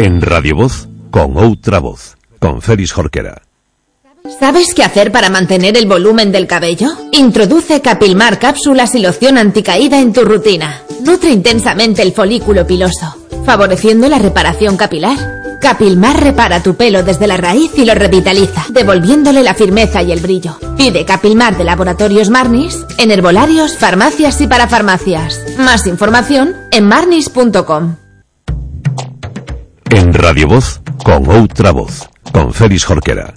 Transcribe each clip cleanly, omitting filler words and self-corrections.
En Radio Voz, con outra voz, con Félix Jorquera. ¿Sabes qué hacer para mantener el volumen del cabello? Introduce Capilmar cápsulas y loción anticaída en tu rutina. Nutre intensamente el folículo piloso, favoreciendo la reparación capilar. Capilmar repara tu pelo desde la raíz y lo revitaliza, devolviéndole la firmeza y el brillo. Pide Capilmar de Laboratorios Marnis en herbolarios, farmacias y parafarmacias. Más información en marnis.com. En Radio Voz, con outra voz, con Félix Jorquera.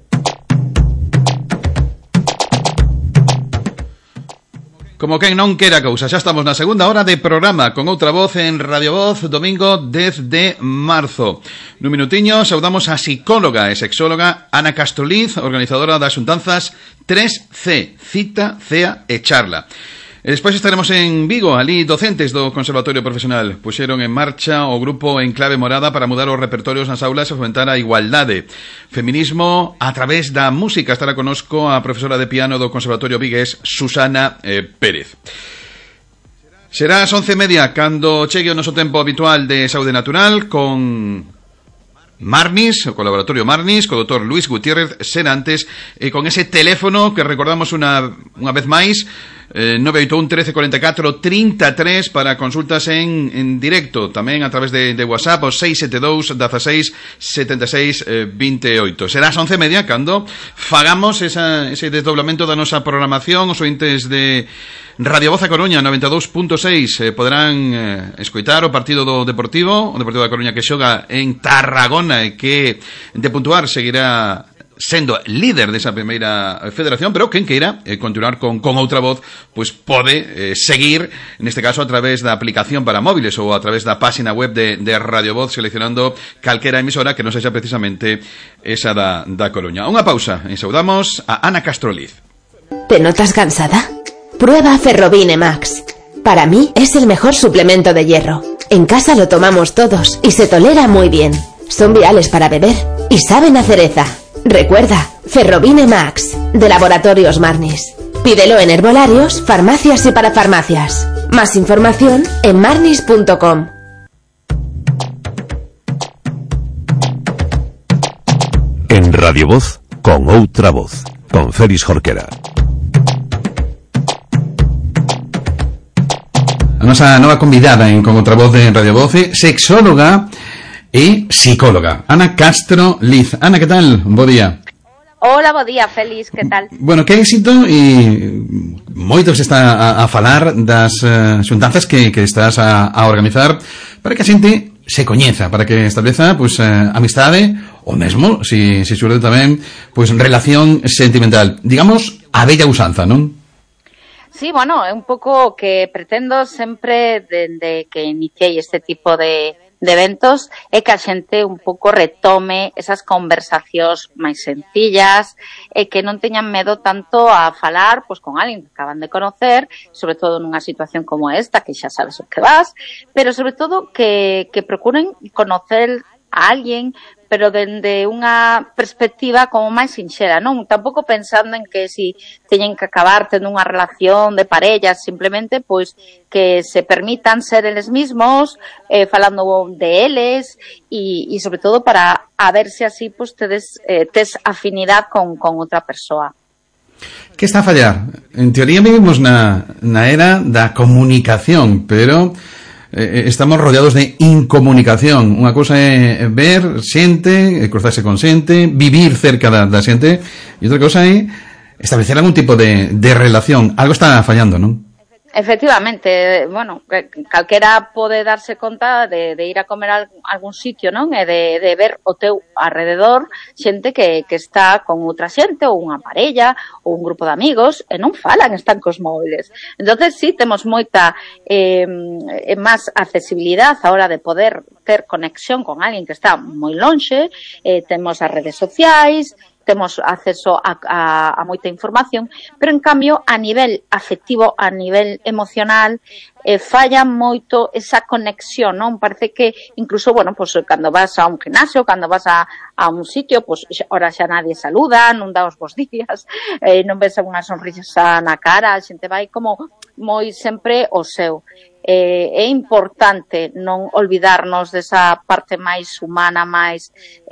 Como quen non quera cousa, xa estamos na segunda hora de programa con outra voz en Radio Voz, domingo 10 de marzo. Nun minutiño saudamos a psicóloga e sexóloga Ana Castroliz, organizadora das xuntanzas 3C, cita, cea e charla. E despois estaremos en Vigo, ali docentes do Conservatorio Profesional puxeron en marcha o grupo En Clave Morada para mudar os repertorios nas aulas e fomentar a igualdade. Feminismo a través da música. Estará conosco a profesora de piano do Conservatorio vigués, Susana Pérez. Será as 11:30 cando chegue o noso tempo habitual de saúde natural con Marnis, o Laboratorio Marnis, co doutor Luis Gutiérrez Serantes, e con ese teléfono que recordamos unha vez máis, 981 13 44 33 para consultas en directo, tamén a través de WhatsApp, o 672 16 76 28. Será as 11:30 cando fagamos ese desdoblamento da nosa programación. Os ointes de Radio Voz a Coruña 92.6 poderán escoitar o partido do Deportivo, o Deportivo da Coruña que xoga en Tarragona e que de puntuar seguirá sendo líder desa primeira federación, pero quen queira continuar con outra voz, pois pode seguir, neste caso a través da aplicación para móviles ou a través da página web de Radio Voz, seleccionando calquera emisora que non sexa precisamente esa da Coruña. Unha pausa e saudamos a Ana Castroliz. ¿Te notas cansada? Prueba Ferrobine Max. Para mí es el mejor suplemento de hierro. En casa lo tomamos todos y se tolera muy bien. Son viales para beber y saben a cereza. Recuerda, Ferrobine Max, de Laboratorios Marnis. Pídelo en herbolarios, farmacias y parafarmacias. Más información en marnis.com. En Radio Voz, con outra voz, con Félix Jorquera. A nosa nova convidada en Con outra voz de Radio Voz, sexóloga e psicóloga, Ana Castroliz. Ana, que tal? Bo día. Hola, bo día, Félix, que tal? Bueno, que éxito, e moito se está a falar das xuntanzas que estás a organizar para que a xente se coñeza, para que estableza pois amistade ou mesmo, se xurde tamén, pois relación sentimental. Digamos, a bella usanza, non? Sí, bueno, é un pouco o que pretendo sempre dende que iniciei este tipo de eventos, é que a xente un pouco retome esas conversacións máis sencillas e que non teñan medo tanto a falar pois con alguén que acaban de conocer, sobre todo nunha situación como esta, que xa sabes o que vas, pero sobre todo que procuren conocer a alguén, pero dende unha perspectiva como máis sinxela, non? Tampouco pensando en que si teñen que acabar tendo unha relación de parella, simplemente pois que se permitan ser eles mismos, falando de eles e sobre todo para a ver se así pois tes afinidade con outra persoa. Que está a fallar? En teoría vivimos na era da comunicación, pero estamos rodeados de incomunicación. Unha cousa é ver xente, cruzarse con xente, vivir cerca da xente, e outra cousa é establecer algún tipo de relación. Algo está fallando, non? Efectivamente, bueno, calquera pode darse conta de ir a comer a algún sitio, non? E de ver o teu alrededor xente que está con outra xente, ou unha parella, ou un grupo de amigos, e non falan, están cos móviles. Entonces, sí, temos moita máis accesibilidade a hora de poder ter conexión con alguén que está moi lonxe, temos as redes sociais, temos acceso a moita información, pero en cambio a nivel afectivo, a nivel emocional, falla moito esa conexión, non? Parece que incluso, bueno, pues cando vas a un gimnasio, cando vas a un sitio, pues ahora xa nadie saluda, non dá os bons días, non ves unha sonrisa na cara, a xente vai como moi sempre o seu. é importante non olvidarnos desa parte máis humana, máis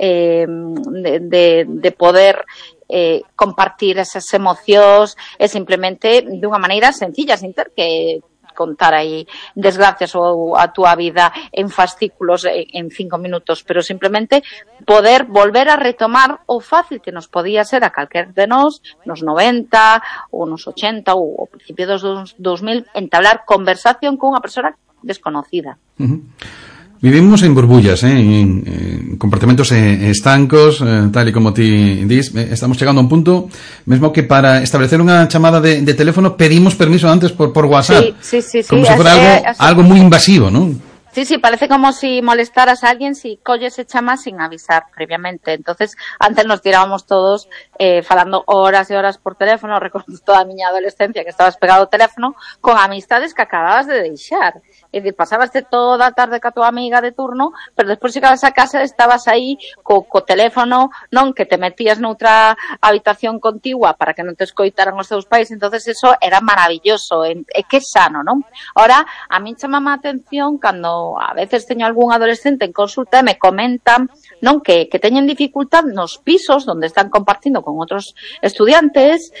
de poder compartir esas emocións e simplemente dunha maneira sencilla, sin ter que contar aí desgracias ou a túa vida en fascículos en 5 minutos, pero simplemente poder volver a retomar o fácil que nos podía ser a calquer de nós nos 90 ou nos 80 ou ao principio dos 2000 entablar conversación con unha persoa desconocida. Vivimos en burbullas, en compartimentos estancos, tal e como ti dis. Estamos chegando a un punto mesmo que para establecer unha chamada de teléfono pedimos permiso antes por WhatsApp. Sí. Como se fuera algo moi invasivo, non? Sí, parece como si molestaras a alguien si colles e chamas sin avisar previamente. Entonces, antes nos tirábamos todos falando horas e horas por teléfono. Recordo toda a miña adolescencia que estabas pegado ao teléfono con amistades que acababas de deixar. É dicir, pasabaste toda a tarde ca tua amiga de turno, pero despois chegabas a casa e estabas aí co teléfono, non, que te metías noutra habitación contigua para que non te escoitaran os teus pais. Entonces eso era maravilloso, e que sano, non? Ahora, a min chamame a atención cando a veces teño algún adolescente en consulta e me comentan, non, que teñen dificultad nos pisos onde están compartindo con outros estudiantes,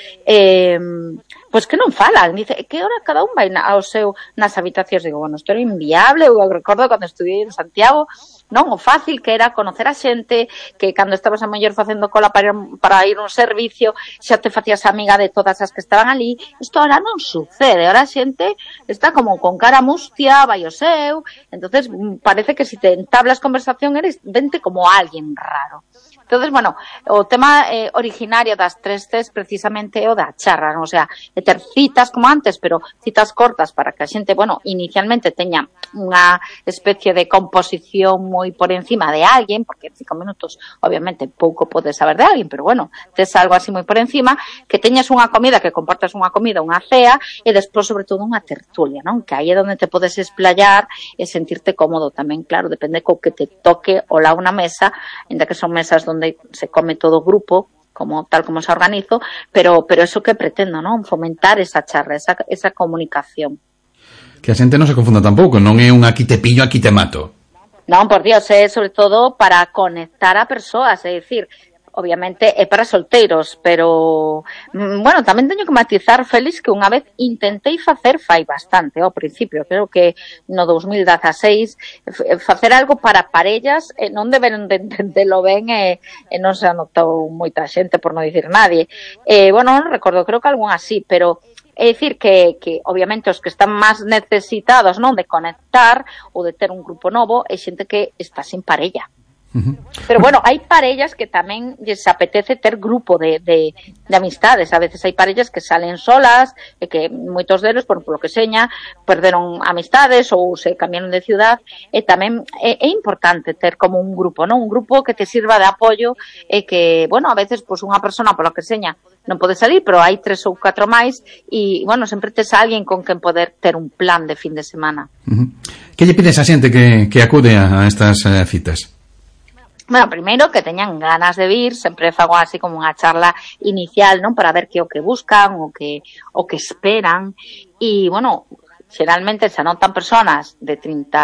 pois que non falan. Dice, que hora cada un vai ao seu nas habitacións? Digo, bueno, isto era inviable. Eu recordo cando estudiei en Santiago, non, o fácil que era conocer a xente, que cando estabas a mellor facendo cola para ir a un servicio, xa te facías amiga de todas as que estaban ali. Isto ahora non sucede. Ahora a xente está como con cara mustia, vai o seu. Entonces parece que si te entablas conversación eres vente como alguén raro. Entonces, bueno, o tema originario das 3 Cs precisamente é o da charra, non? O sea, ter citas como antes, pero citas cortas para que a xente, bueno, inicialmente teña unha especie de composición moi por encima de alguén, porque en 5 minutos, obviamente, pouco podes saber de alguén, pero bueno, tes algo así moi por encima, que teñas unha comida, que compartas unha comida, unha cea, e despois, sobre todo, unha tertulia, non? Que aí é onde te podes explayar e sentirte cómodo tamén, claro, depende co que te toque o lado na mesa, ainda que son mesas onde se come todo o grupo, como tal como se organizo, pero eso que pretendo, non? Fomentar esa charla, esa comunicación. Que a xente non se confunda tampouco, non é un aquí te pillo, aquí te mato. Non, por Dios, é sobre todo para conectar a persoas, é dicir, obviamente é para solteiros, pero bueno, tamén teño que matizar, Félix, que unha vez intentei facer fai bastante ao principio, creo que no 2016 facer algo para parellas, non deberon de entendelo ben e non se anotou moita xente, por non dicir nadie. Bueno, non recordo, creo que algún así, pero é dicir que obviamente os que están máis necesitados, non, de conectar ou de ter un grupo novo é xente que está sin parella. Pero bueno, hai parellas que tamén lles apetece ter grupo de amistades. A veces hai parellas que salen solas e que moitos deles, por lo que seña, perderon amistades ou se cambiaron de ciudad, e tamén é importante ter como un grupo, non? Un grupo que te sirva de apoio e que, bueno, a veces pues unha persona, por lo que seña, non pode salir, pero hai 3 ou 4 máis e, bueno, sempre tes a alguén con quen poder ter un plan de fin de semana. Que lle pides a xente que acude a estas citas? Bueno, primeiro que teñan ganas de vir, sempre fago así como unha charla inicial, non? Para ver que o que buscan, o que esperan. E, bueno, xeralmente se anotan personas de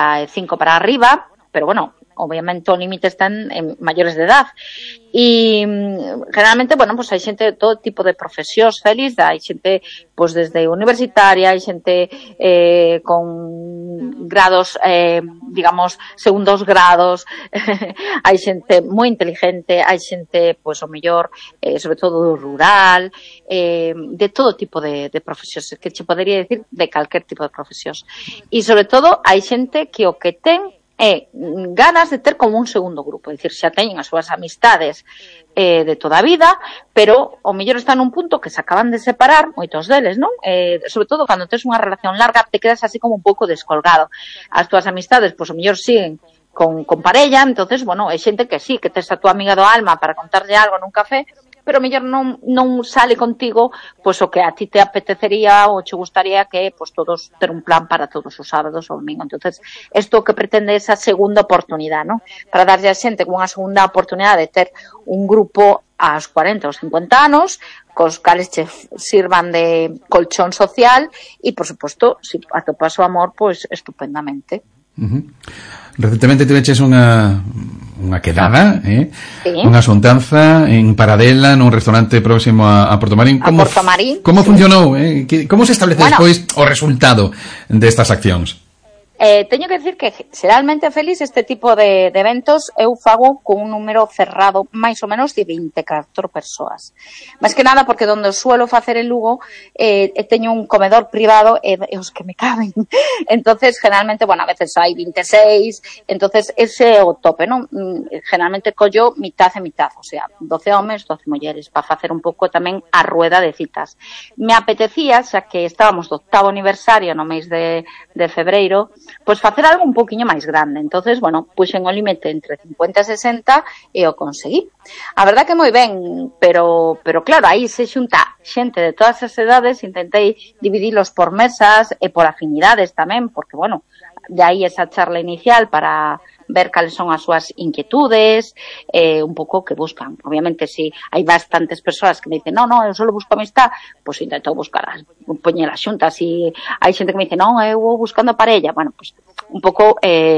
35 para arriba, pero, bueno, obviamente o límite están en maiores de edad. E generalmente, bueno, pues hai xente de todo tipo de profesións, Félix, hai xente pues desde universitaria, hai xente con grados, digamos, segundos grados, hai xente moi inteligente, hai xente, pues, o mellor, sobre todo rural, de todo tipo de profesións, que che podería decir de calquer tipo de profesións. E, sobre todo, hai xente que o que ten ganas de ter como un segundo grupo, é dicir, xa teñen as súas amistades de toda a vida, pero o mellor están nun punto que se acaban de separar, moitos deles, non? Sobre todo cando tes unha relación larga te quedas así como un pouco descolgado. As túas amistades, pois o mellor siguen con parella, entonces, bueno, hai xente que sí, que tes a túa amiga do alma para contarlle algo nun café, pero mellor non sale contigo pois o que a ti te apetecería ou che gustaría que pois todos ter un plan para todos os sábados ou domingo. Entonces, isto que pretende esa segunda oportunidade, ¿no? Para darlle a xente unha segunda oportunidade de ter un grupo aos 40 ou 50 anos, cos cales che sirvan de colchón social e, por suposto, se atopas o amor, pois estupendamente. Recentemente tiveches unha quedada, sí. Unha xuntanza en Paradela nun restaurante próximo a Portomarín. Como funcionou? Como se establece despois o resultado destas accións? Teño que decir que xeralmente, Félix, este tipo de eventos eu fago con un número cerrado máis ou menos de 24 persoas. Máis que nada porque donde suelo facer en Lugo teño un comedor privado e os que me caben. Entonces, generalmente, bueno, a veces hai 26, entonces ese é o tope, non? Generalmente collo mitad e mitad, o sea, 12 homes, 12 mulleres, para facer un pouco tamén a rueda de citas. Me apetecía, xa que estábamos do 8º aniversario no mes de febreiro, pois facer algo un poquinho máis grande. Entonces, bueno, puxen o límite entre 50 e 60 e o conseguí. A verdad que moi ben, pero claro, aí se xunta xente de todas as edades, intentei dividilos por mesas e por afinidades tamén, porque, bueno, de aí esa charla inicial para ver cales son as súas inquietudes, un pouco que buscan. Obviamente, si hai bastantes persoas que me dicen, no, eu solo busco amistad, pois intento buscaras, poñelas xuntas. Si hai xente que me dice, non, eu vou buscando parella, bueno, pois un pouco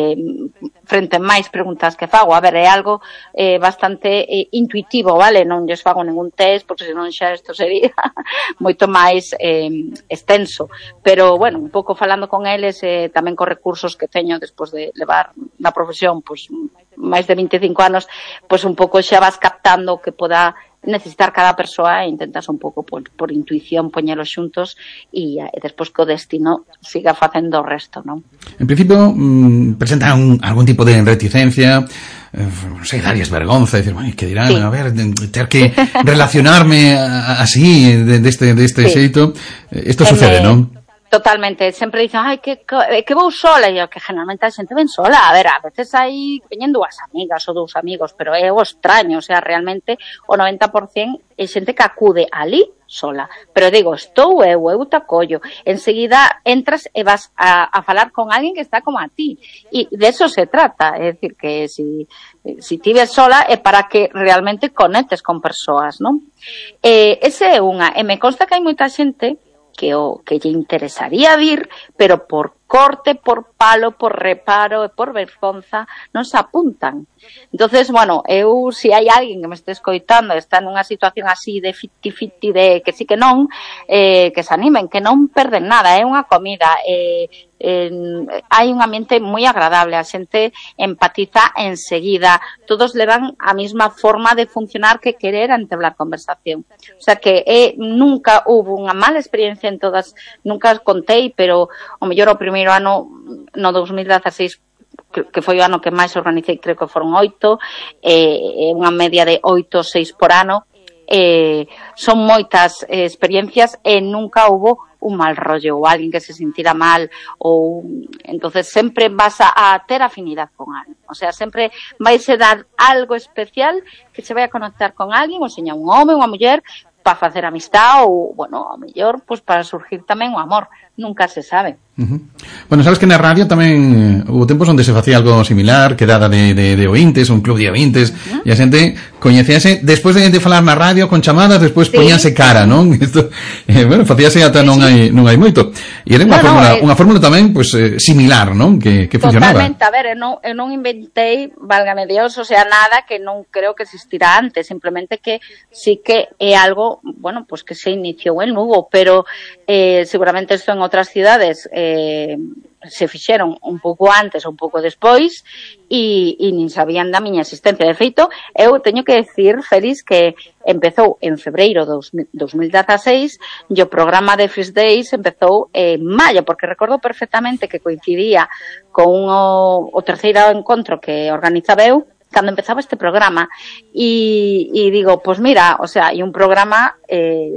frente a máis preguntas que fago, a ver, é algo bastante intuitivo, vale? Non lles fago ningún test, porque senón xa isto sería moito máis extenso. Pero, bueno, un pouco falando con eles, tamén con recursos que teño despois de levar na profesión, pois máis de 25 anos, pois un pouco xa vas captando que poda necesitar cada persoa e intentas un pouco por intuición poñelos xuntos e despois que o destino siga facendo o resto, non? En principio, presentan algún tipo de reticencia, non sei, darías vergonza, decir, bueno, que dirán, sí. A ver, ter que relacionarme así, deste sí. Xeito. Isto sucede, non? Totalmente, sempre dicen, ai, que vou sola, e que generalmente a xente ven sola, a ver, a veces hai veñen dúas amigas ou dous amigos, pero é o extraño, o sea, realmente o 90% é xente que acude ali sola, pero digo, estou eu te acollo, enseguida entras e vas a falar con alguén que está como a ti, e de eso se trata, é dicir, que si ti ves sola é para que realmente conectes con persoas, non? Ese é unha, e me consta que hai moita xente que lle interesaría vir, pero por corte, por palo, por reparo e por vergonza non se apuntan. Entonces, bueno, eu, se hai alguén que me este escoitando, está nunha situación así de 50-50 de que sí que non, que se animen, que non perden nada, é unha comida, hai un ambiente moi agradable, a xente empatiza enseguida, todos le dan a mesma forma de funcionar que querer entablar conversación. O sea que nunca hubo unha mala experiencia en todas, nunca contei, pero o mellor o primeiro ano, no 2016, que foi o ano que máis organizei, creo que foron 8, unha media de 8 ou 6 por ano, son moitas experiencias e nunca hubo un mal rollo ou alguén que se sentira mal, ou entonces sempre vas a ter afinidade con alguén, o sea, sempre vais a dar algo especial que se vai a conectar con alguén, ou seña un home, unha muller, para facer amistad ou, bueno, ao mellor, pues, para surgir tamén o amor, nunca se sabe. Bueno, sabes que na radio tamén hubo tempos onde se facía algo similar, quedada de ointes, un club de ointes, e a xente coñecíase despois de falar na radio con chamadas, despois poñíanse cara, non? Isto, bueno, facíase ata non hai moito. E era unha fórmula tamén, pues, similar, non? Que funcionaba. Totalmente, a ver, eu non inventei, válgame Dios, o sea, nada que non creo que existira antes, simplemente que sí que é algo, bueno, pues que se iniciou en Lugo, pero seguramente isto en outras cidades se fixeron un pouco antes ou un pouco despois e nin sabían da miña existencia. De feito, eu teño que decir, Félix, que empezou en febreiro de 2016 e o programa de First Days empezou en maio, porque recordo perfectamente que coincidía con o terceiro encontro que organizaba eu cando empezaba este programa e digo, pues mira, o sea, hai un programa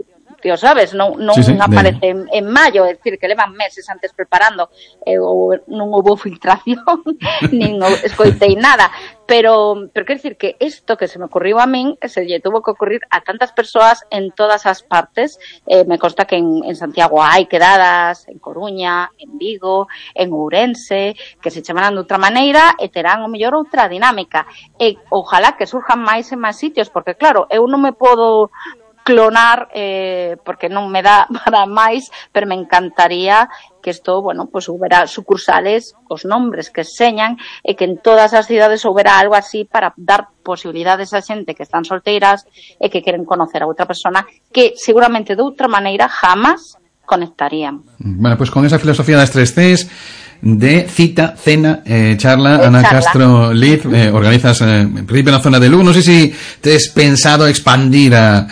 principio, sabes? Non aparece en maio, é dicir, que levan meses antes preparando, non houve filtración, nin escoitei nada, pero quer dicir que isto que se me ocurriu a min, se lle tuvo que ocurrir a tantas persoas en todas as partes. Me consta que en Santiago hai quedadas, en Coruña, en Vigo, en Ourense, que se chamarán de outra maneira e terán o mellor outra dinámica. E ojalá que surjan máis en máis sitios, porque claro, eu non me podo clonar porque non me dá para máis, pero me encantaría que isto, bueno, pues houbera sucursales, os nombres que señan, e que en todas as cidades houbera algo así para dar posibilidades a xente que están solteiras e que queren conocer a outra persona que seguramente de outra maneira jamás conectarían. Bueno, pues con esa filosofía das 3 Cs de cita, cena, charla, Ana Castro Liz, organizas en principio na zona de Lugo. Non sei se tes pensado expandir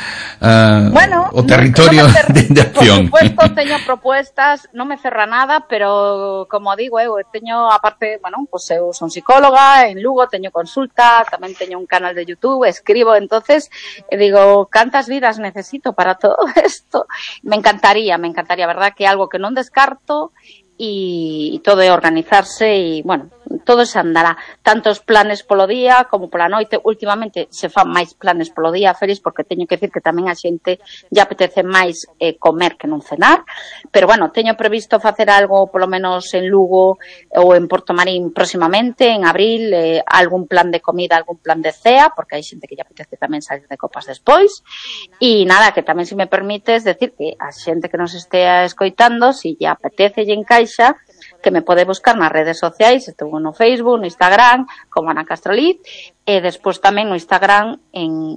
o territorio de acción. Por supuesto, teño propuestas, non me cerra nada, pero como digo, eu teño, aparte, bueno, pues eu son psicóloga, en Lugo teño consulta, tamén teño un canal de YouTube, escribo, entonces digo, cantas vidas necesito para todo esto. Me encantaría, verdad, que algo que non descarto, e todo é organizarse e, bueno, todo se andará. Tantos planes polo día como pola noite. Últimamente se fan máis planes polo día, Félix, porque teño que decir que tamén a xente ya apetece máis comer que non cenar. Pero, bueno, teño previsto facer algo, polo menos en Lugo ou en Portomarín próximamente, en abril, algún plan de comida, algún plan de cea, porque hai xente que ya apetece tamén salir de copas despois. E nada, que tamén, se me permites, decir que a xente que nos estea escoitando, si ya apetece e encaixa, que me pode buscar nas redes sociais, estou no Facebook, no Instagram, como Ana Castro Liz, e despois tamén no Instagram en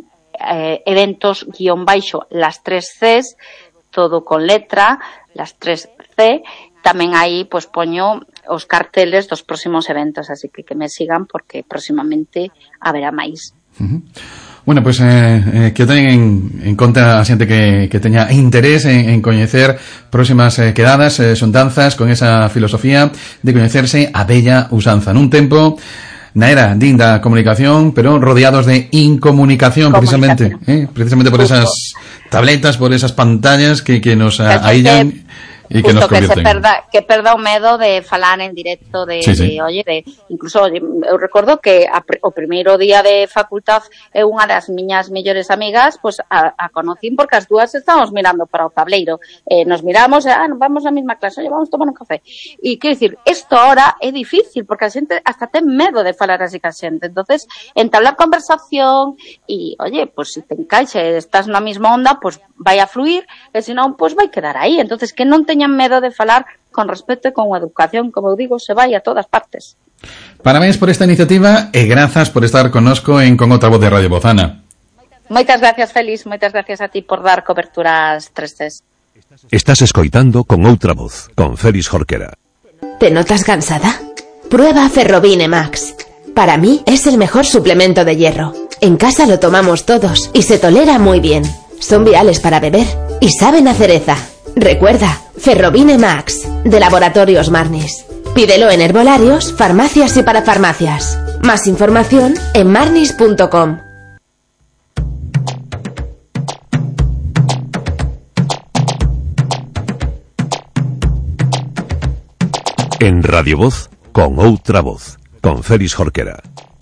eventos_las 3 Cs, todo con letra, las 3 C, tamén aí pues poño os carteles dos próximos eventos, así que me sigan porque próximamente haberá máis. Bueno, pues que o teñen en conta a xente que teña interés en coñecer próximas quedadas, xuntanzas con esa filosofía de coñecerse a bella usanza nun tempo na era da comunicación, pero rodeados de incomunicación, precisamente por esas tabletas, por esas pantallas que nos aíllan e que nos convierten. Que perda o medo de falar en directo, incluso eu recordo que o primeiro día de facultad unha das miñas mellores amigas, pues a conocín porque as dúas estábamos mirando para o tableiro, nos miramos, vamos á mesma clase, vamos tomar un café, e quero dicir, isto ahora é difícil porque a xente hasta ten medo de falar así ca xente, entonces entablar conversación e, pues si te encaixa e estás na mesma onda, pues vai a fluir, e senón, pues vai quedar aí. Entonces que non teñan medo de falar con respeto e con educación, como eu digo, se vai a todas partes. Parabéns por esta iniciativa e grazas por estar connosco en Con Outra Voz de Radio Voz, Ana. Moitas gracias, Félix, moitas gracias a ti por dar cobertura ás 3 Cs. Estás escoitando Con Outra Voz, con Félix Jorquera. ¿Te notas cansada? Prueba Ferrobine Max. Para mí es el mejor suplemento de hierro. En casa lo tomamos todos y se tolera muy bien. Son viales para beber y saben a cereza. Recuerda, Ferrobine Max, de Laboratorios Marnis. Pídelo en herbolarios, farmacias y parafarmacias. Más información en marnis.com. En Radio Voz, con Outra Voz, con Félix Jorquera.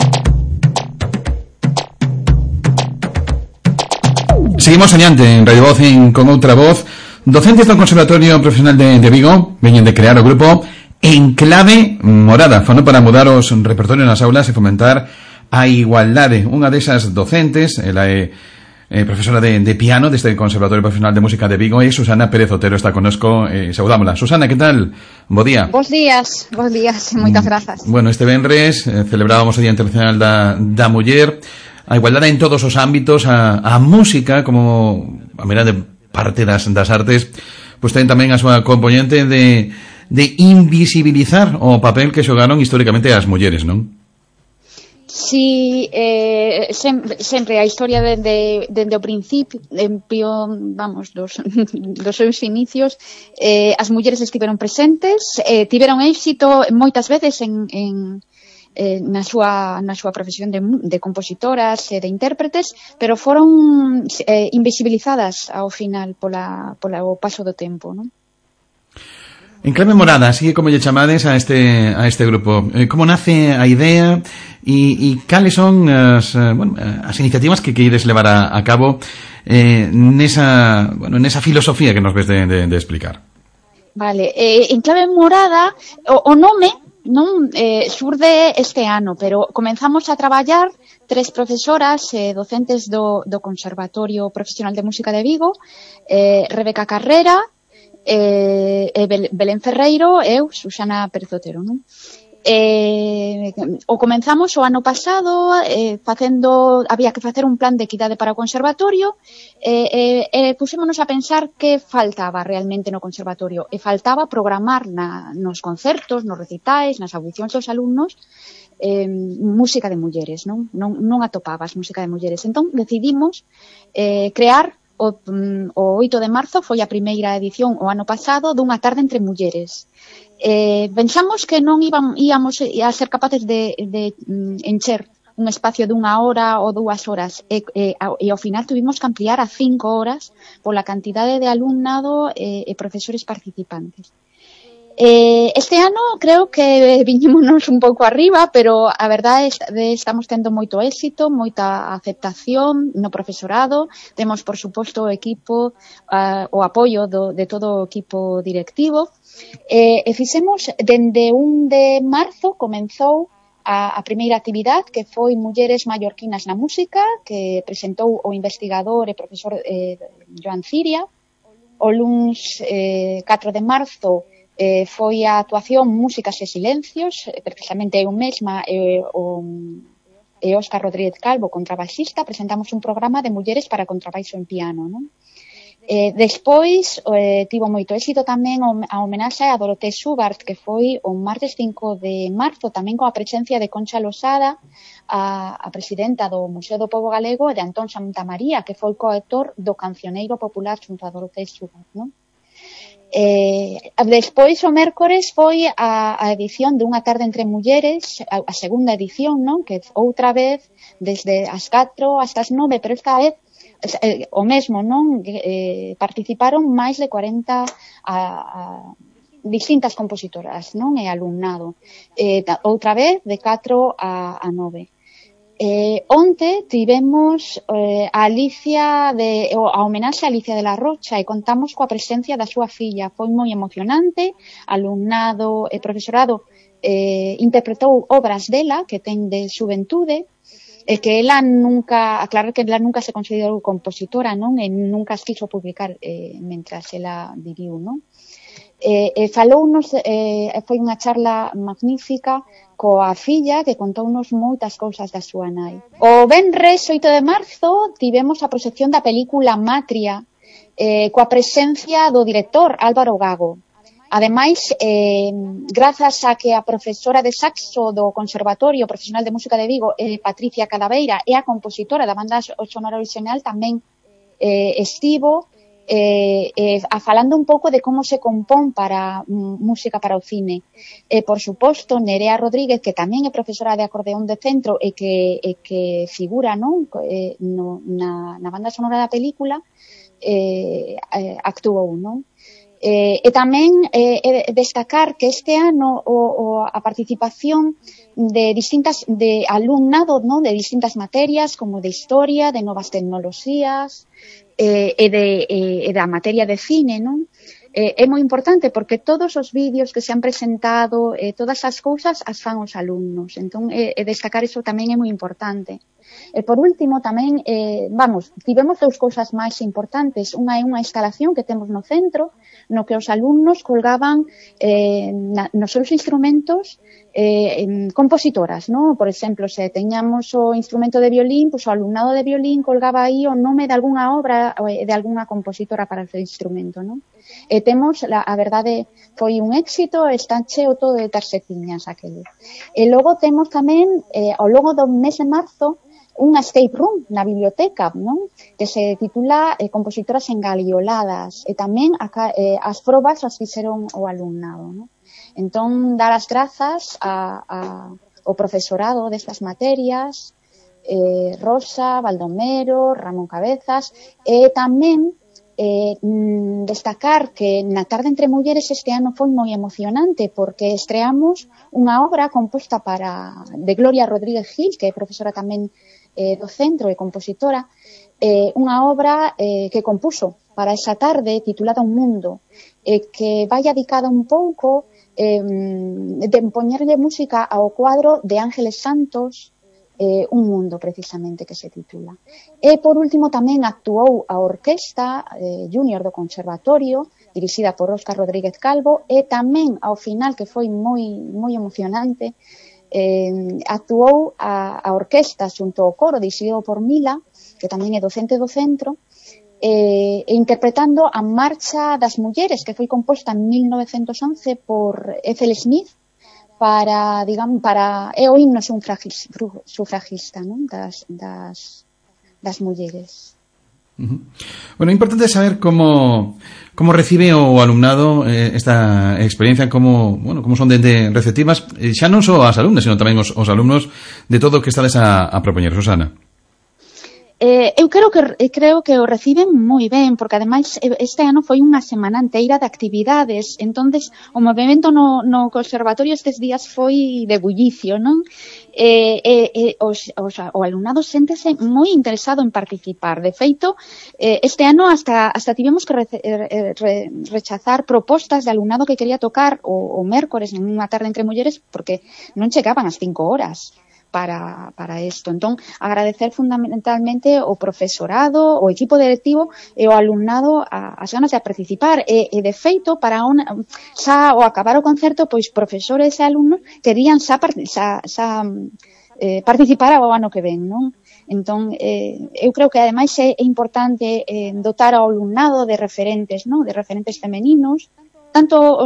Seguimos soñante en Radio Voz Con Outra Voz. Docentes do Conservatorio Profesional de Vigo veñen de crear o grupo Enclave Morada, fondo para mudar os repertorios nas aulas e fomentar a igualdade. Unha desas docentes, ela é profesora de piano deste Conservatorio Profesional de Música de Vigo, e Susana Pérez Otero está connosco, saudámola. Susana, que tal? Bo día. Bos días, moitas grazas. Bueno, este venres celebrábamos o Día Internacional da Muller. A igualdade en todos os ámbitos, a música como a mera de parte das artes, pois ten tamén a súa componente de invisibilizar o papel que xogaron históricamente as mulleres, non? Sí, sempre a historia dende o principio, vamos, dos seus inicios, as mulleres estiveron presentes, tiveron éxito moitas veces en na súa profesión de compositoras e de intérpretes, pero foron invisibilizadas ao final polo paso do tempo, non? En clave morada, así como lle chamades a este grupo, como nace a idea e cales son as iniciativas que queires levar a cabo nesa filosofía que nos ves de explicar? Vale, en clave morada o nome non surde este ano, pero comenzamos a traballar 3 profesoras docentes do Conservatorio Profesional de Música de Vigo, Rebeca Carrera, Belén Ferreiro e eu, Susana Pérez Otero, non? O comenzamos o ano pasado había que facer un plan de equidade para o conservatorio e pusémonos a pensar que faltaba realmente no conservatorio e faltaba programar nos concertos, nos recitais, nas audicións dos alumnos música de mulleres, non atopabas música de mulleres. Entón decidimos crear o 8 de marzo, foi a primeira edición o ano pasado dunha tarde entre mulleres. Pensamos que non íamos a ser capaces de encher un espacio dunha hora ou 2 horas e ao final tuvimos que ampliar a 5 horas pola cantidade de alumnado e profesores participantes. Este ano creo que viñémonos un pouco arriba, pero a verdade estamos tendo moito éxito, moita aceptación no profesorado. Temos, por suposto, o equipo, o apoio de todo o equipo directivo. E fixemos, dende 1 de marzo, comenzou a primeira actividade, que foi Mulleres Mallorquinas na Música, que presentou o investigador e profesor Joan Ciria. O luns 4 de marzo foi a actuación Músicas e Silencios, precisamente eu mesma e Óscar Rodríguez Calvo, contrabaixista, presentamos un programa de mulleres para contrabaixo en piano, non? Despois tivo moito éxito tamén a homenaxe a Dorothée Schubart, que foi o martes 5 de marzo, tamén coa presencia de Concha Losada, a presidenta do Museo do Pobo Galego, e de Antón Santamaría, que foi coautor do Cancioneiro Popular xunto a Dorothée Schubart, non? Despois o mércores foi a edición dunha tarde entre mulleres, a segunda edición, non? Que outra vez desde as 4 hasta as 9, pero esta vez o mesmo, non? Participaron máis de 40 distintas compositoras, non? E alumnado. Outra vez de 4 a 9. Onte tivemos a homenaxe a Alicia de la Rocha e contamos coa presencia da súa filla. Foi moi emocionante, alumnado e profesorado interpretou obras dela que ten de xuventude e que ela nunca, aclarar que ela nunca se considerou compositora, non? E nunca as quiso publicar mentras ela viviu, non? Falounos, foi unha charla magnífica coa filla que contounos moitas cousas da súa nai. O venres 8 de marzo tivemos a proxección da película Matria coa presencia do director Álvaro Gago. Ademais, grazas a que a profesora de saxo do Conservatorio Profesional de Música de Vigo, Patricia Cadaveira, e a compositora da banda sonora original tamén estivo falando un pouco de como se compón para música para o cine. Por suposto, Nerea Rodríguez, que tamén é profesora de acordeón de centro e que figura, non? Na banda sonora da película, actuou, non? E tamén destacar que este ano a participación de alumnado, non? De distintas materias, como de historia, de novas tecnoloxías, e da materia de cine, non? É moi importante porque todos os vídeos que se han presentado, todas as cousas as fan os alumnos. Entón, destacar iso tamén é moi importante. E por último, tamén, tivemos 2 cousas máis importantes. Unha é unha instalación que temos no centro, no que os alumnos colgaban nos seus instrumentos compositoras, non? Por exemplo, se teñamos o instrumento de violín, pois o alumnado de violín colgaba aí o nome de algunha obra de algunha compositora para o seu instrumento, non? E temos, a verdade, foi un éxito, está cheo todo de tarxetiñas aquele. E logo temos tamén, ao longo do mes de marzo, unha escape room na biblioteca, non? Que se titula Compositoras engalioladas, e tamén as probas as fixeron o alumnado, non? Entón, dar as grazas o profesorado destas materias, Rosa, Baldomero, Ramón Cabezas, e tamén destacar que na Tarde entre Mulleres este ano foi moi emocionante porque estreamos unha obra composta de Gloria Rodríguez Gil, que é profesora tamén do centro e compositora, unha obra que compuso para esa tarde titulada Un Mundo, que vai dedicada un pouco de poñerlle música ao cuadro de Ángeles Santos, Un Mundo, precisamente, que se titula. E, por último, tamén actuou a Orquesta Junior do Conservatorio, dirixida por Óscar Rodríguez Calvo, e tamén, ao final, que foi moi emocionante, actuou a orquesta xunto ao coro, dirixido por Mila, que tamén é docente do centro, interpretando a Marcha das Mulleres, que foi composta en 1911 por Ethel Smith, para é o himno sufragista, non? das mulleres. Bueno, é importante saber como recibe o alumnado esta experiencia, como son de receptivas, xa non só as alumnas, sino tamén os alumnos de todo o que estades a propoñer, Susana. Eu creo que o reciben moi ben, porque ademais este ano foi unha semana inteira de actividades, entonces o movimento no conservatorio estes días foi de bullicio, non? O alumnado séntese moi interesado en participar. De feito, este ano hasta tivemos que rechazar propostas de alumnado que quería tocar o mércores en unha tarde entre mulleres porque non chegaban as 5 horas para isto. Entón, agradecer fundamentalmente o profesorado, o equipo directivo e o alumnado as ganas de participar. E de feito, xa ao acabar o concerto, pois profesores e alumnos querían xa participar ao ano que ven, non? Entón, eu creo que ademais é importante dotar ao alumnado de referentes, non? De referentes femeninos, tanto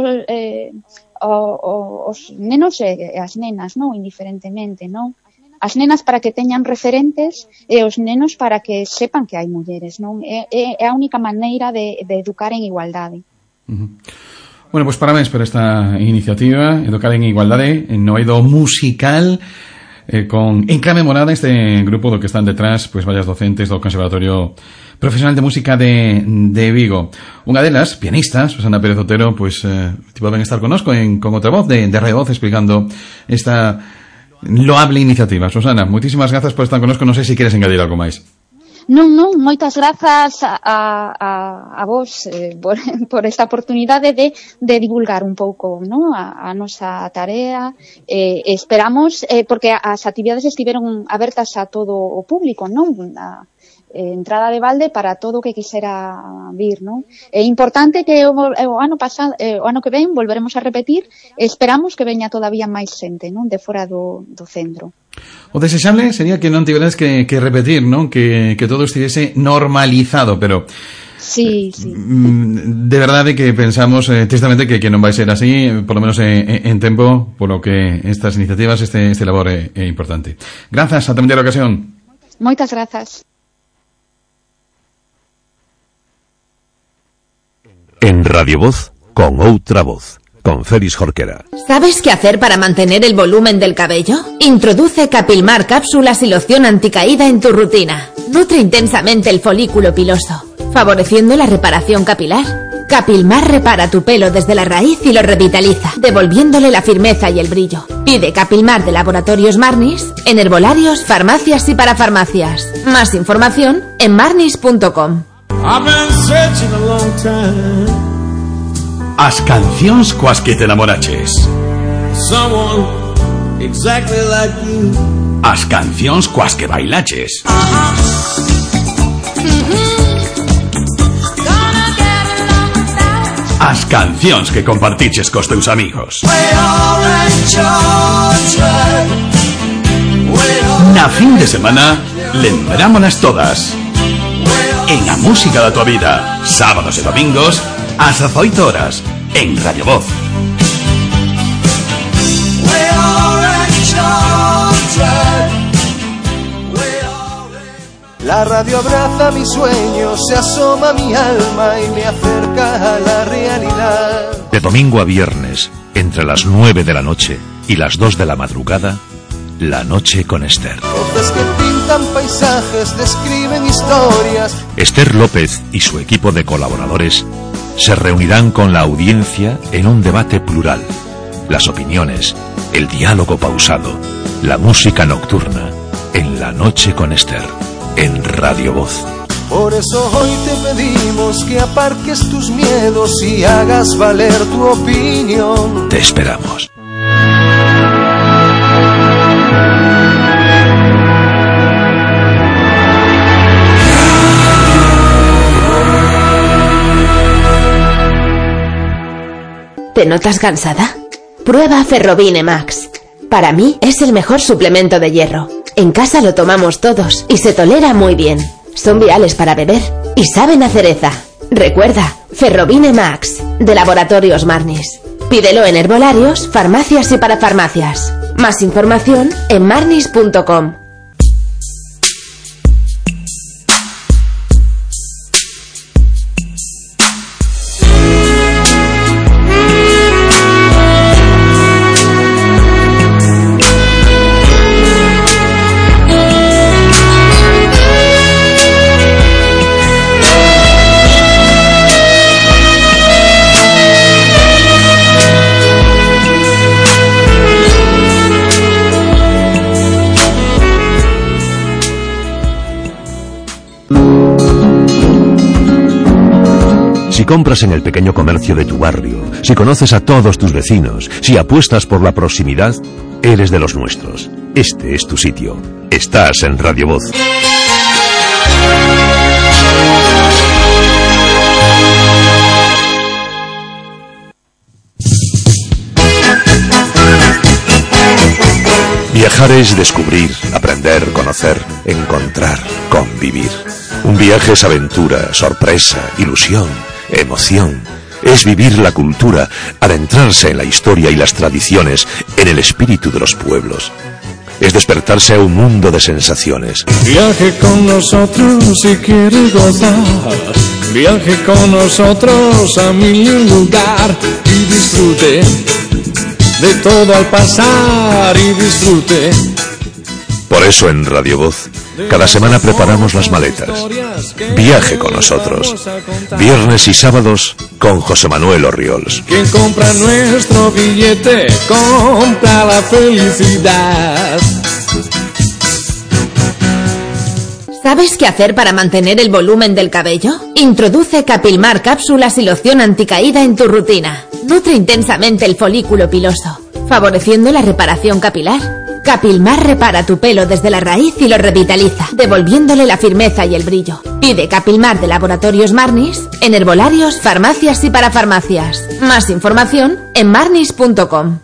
os nenos e as nenas, non? Indiferentemente, non? As nenas para que teñan referentes e os nenos para que sepan que hai mulleres, non? É a única maneira de educar en igualdade. Bueno, pues parabéns por esta iniciativa, Educar en Igualdade, no eido musical, con Enclave Morada, este grupo do que están detrás, pues varias docentes do Conservatorio Profesional de Música de Vigo. Unha delas, pianista, Susana Pérez Otero, pues poden estar connosco con outra voz de Radio Voz explicando esta loable iniciativa. Susana, moitísimas grazas por estar connosco. Non sei se queres engadir algo máis. Non, moitas grazas a vos por esta oportunidade de divulgar un pouco, non? A nosa tarea. Esperamos, porque as actividades estiveron abertas a todo o público, non? Entrada de balde para todo o que quixera vir, non? É importante que o ano pasado, o ano que ven volveremos a repetir, esperamos que veña todavía máis xente, non? De fora do centro. O desexable sería que non tiveras que repetir, non? Que todo estivese normalizado, pero sí. De verdade que pensamos tristemente que non vai ser así, por lo menos en tempo, por lo que estas iniciativas, este labor é importante. Grazas, ata a ocasión. Moitas grazas. En Radio Voz, con outra voz, con Félix Jorquera. ¿Sabes qué hacer para mantener el volumen del cabello? Introduce Capilmar cápsulas y loción anticaída en tu rutina. Nutre intensamente el folículo piloso, favoreciendo la reparación capilar. Capilmar repara tu pelo desde la raíz y lo revitaliza, devolviéndole la firmeza y el brillo. Pide Capilmar de Laboratorios Marnis en herbolarios, farmacias y parafarmacias. Más información en marnis.com. As cancións coas que te enamoraches. As cancións coas que bailaches. As cancións que compartiches cos teus amigos. Na fin de semana, lembrámonas todas. En a música da tua vida, sábados e domingos, ás 18 horas, en Radio Voz. La radio abraza mis sueños, se asoma a mi alma y me acerca a la realidad. De domingo a viernes, entre las 9 de la noche y las 2 de la madrugada, La noche con Esther. Voces que pintan paisajes, describen historias. Esther López y su equipo de colaboradores se reunirán con la audiencia en un debate plural. Las opiniones, el diálogo pausado, la música nocturna, en La noche con Esther, en Radio Voz. Por eso hoy te pedimos que aparques tus miedos y hagas valer tu opinión. Te esperamos. ¿Te notas cansada? Prueba Ferrovine Max. Para mí es el mejor suplemento de hierro. En casa lo tomamos todos y se tolera muy bien. Son viales para beber y saben a cereza. Recuerda, Ferrovine Max, de Laboratorios Marnis. Pídelo en herbolarios, farmacias y parafarmacias. Más información en marnis.com. Si compras en el pequeño comercio de tu barrio, si conoces a todos tus vecinos, si apuestas por la proximidad, eres de los nuestros. Este es tu sitio. Estás en Radio Voz. Viajar es descubrir, aprender, conocer, encontrar, convivir. Un viaje es aventura, sorpresa, ilusión, emoción. Es vivir la cultura, adentrarse en la historia y las tradiciones, en el espíritu de los pueblos. Es despertarse a un mundo de sensaciones. Viaje con nosotros si quiere gozar. Viaje con nosotros a mi lugar y disfrute de todo al pasar y disfrute. Por eso en Radio Voz, cada semana preparamos las maletas. Viaje con nosotros. Viernes y sábados con José Manuel Orriols. Quien compra nuestro billete, compra la felicidad. ¿Sabes qué hacer para mantener el volumen del cabello? Introduce Capilmar cápsulas y loción anticaída en tu rutina. Nutre intensamente el folículo piloso, favoreciendo la reparación capilar. Capilmar repara tu pelo desde la raíz y lo revitaliza, devolviéndole la firmeza y el brillo. Pide Capilmar de Laboratorios Marnis en herbolarios, farmacias y parafarmacias. Más información en marnis.com.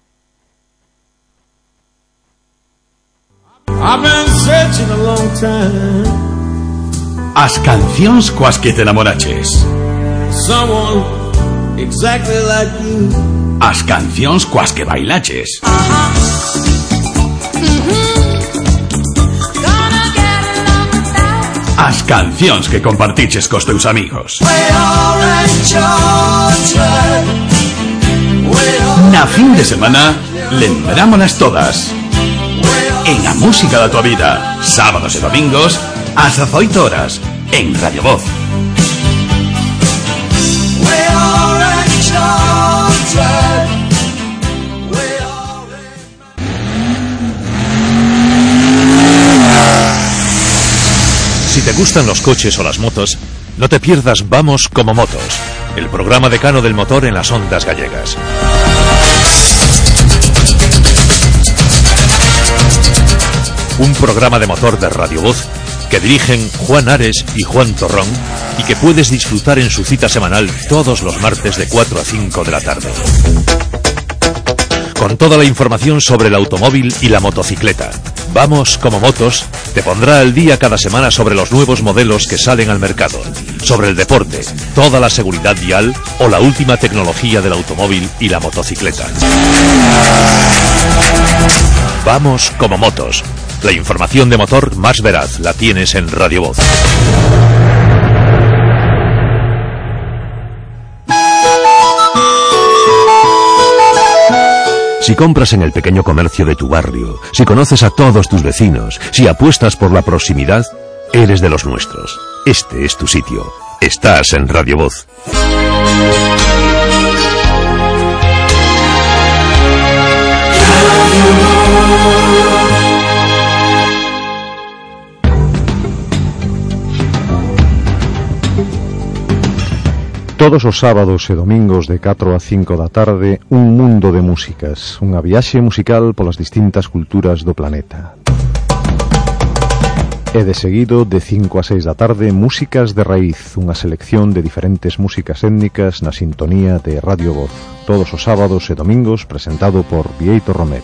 As cancións coas que te enamoraches. As cancións coas que bailaches. As cancións que compartiches cos teus amigos. Na fin de semana, lembrámonas todas. En a música da tua vida, sábados e domingos, ás 18 horas, en Radio Voz. Si te gustan los coches o las motos, no te pierdas Vamos como Motos, el programa decano del motor en las ondas gallegas. Un programa de motor de Radio Voz que dirigen Juan Ares y Juan Torrón y que puedes disfrutar en su cita semanal todos los martes de 4 a 5 de la tarde. Con toda la información sobre el automóvil y la motocicleta. Vamos como Motos te pondrá al día cada semana sobre los nuevos modelos que salen al mercado, sobre el deporte, toda la seguridad vial o la última tecnología del automóvil y la motocicleta. Vamos como Motos. La información de motor más veraz la tienes en Radio Voz. Si compras en el pequeño comercio de tu barrio, si conoces a todos tus vecinos, si apuestas por la proximidad, eres de los nuestros. Este es tu sitio. Estás en Radio Voz. Todos os sábados e domingos de 4 a 5 da tarde, un mundo de músicas, unha viaxe musical polas distintas culturas do planeta. E de seguido, de 5 a 6 da tarde, Músicas de Raíz, unha selección de diferentes músicas étnicas na sintonía de Radio Voz. Todos os sábados e domingos, presentado por Bieito Romero.